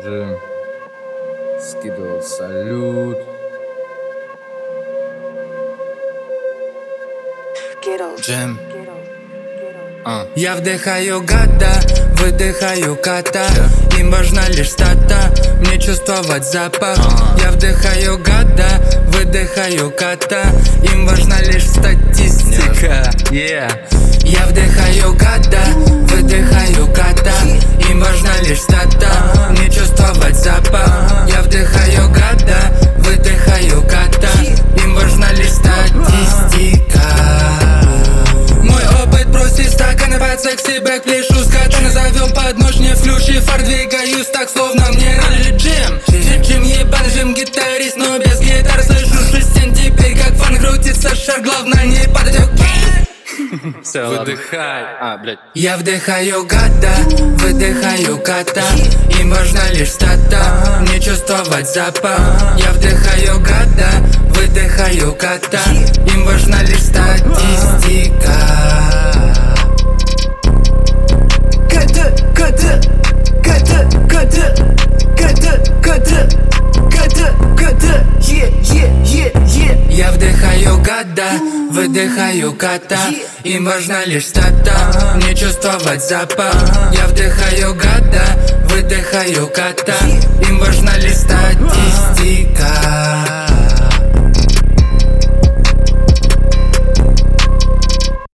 Джим скидывал салют. Джим. Я вдыхаю гада, выдыхаю кота. Им важна лишь стата, мне чувствовать запах. Я вдыхаю гада, выдыхаю кота. Им важна лишь статистика. Я вдыхаю гада, выдыхаю кота. Им важна лишь стата, мне чувствовать запах. Я вдыхаю гада, выдыхаю кота. Им важна лишь статистика. Мой опыт бросить стаканы, пацак себе к плешу ската. Назовем под нож, не флюш и фар. Двигаюсь так, словно мне ралли Джим. Джим ебан, Джим гитарист, но без гитар. Слышу шестен теперь как фан, крутится шар. Главное не падать, Все, выдыхай. Я вдыхаю гада, выдыхаю кота. Им важна лишь стата, мне чувствовать запах. Я вдыхаю гада, выдыхаю кота. Им важна лишь статистика. Я вдыхаю гада, выдыхаю кота. Им важна лишь стата, мне чувствовать запах. Я вдыхаю гада, выдыхаю кота. Им важна лишь статистика.